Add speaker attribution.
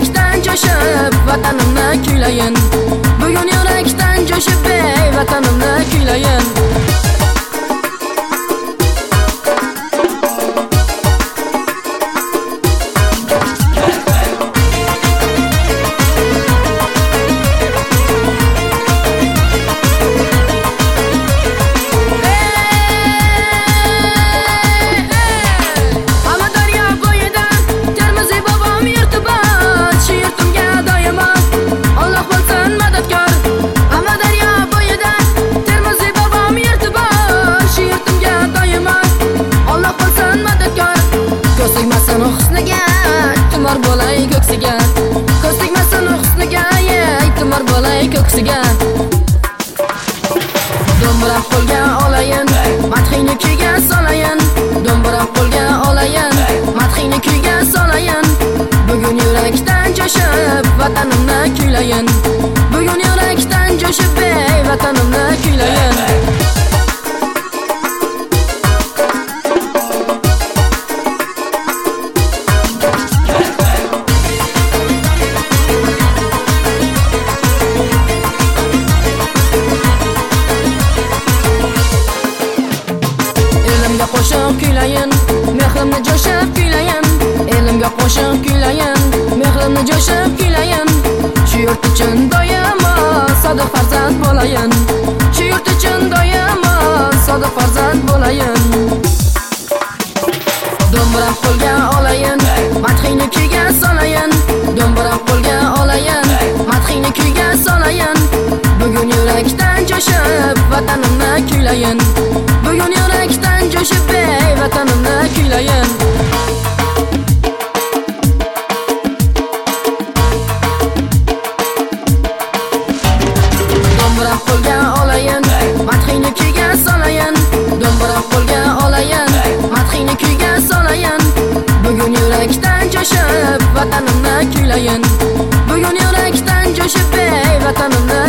Speaker 1: yurakdan jo'shib vatanimni kuylayin. Bugun yurakdan jo'shib vatanimni kuylayin. Ko'ksiga do'mbiram qo'lga olayin, madhingni kuyga solayin. Do'mbiram qo'lga olayin, madhingni kuyga solayin. Bugun yurakdan jo'shib vatanimni kuylayin. Bugun yurakdan jo'shib vatanimni kuylayin. Qo'shiq kuylayin, mehrimni jo'shib kuylayin. Elimga qo'shiq kuylayin, mehrimni jo'shib kuylayin. Shu yurt uchun doimo sodiq farzand bo'layin. Shu yurt uchun doimo sodiq farzand bo'layin. Do'mbiram qo'lga olayin, madhingni kuyga solayin. Do'mbiram qo'lga olayin, madhingni kuyga solayin. Bugun yurakdan jo'shib vatanimni kuylayin. Bugun yurakdan jo'shib vatanimni kuylayin. Do'mbiram qo'lga olayin, madhingni kuyga solayin. Do'mbiram qo'lga olayin, madhingni kuyga solayin. Bugun yurakdan jo'shib vatanimni kuylayin. Bugun yurakdan jo'shib vatanimni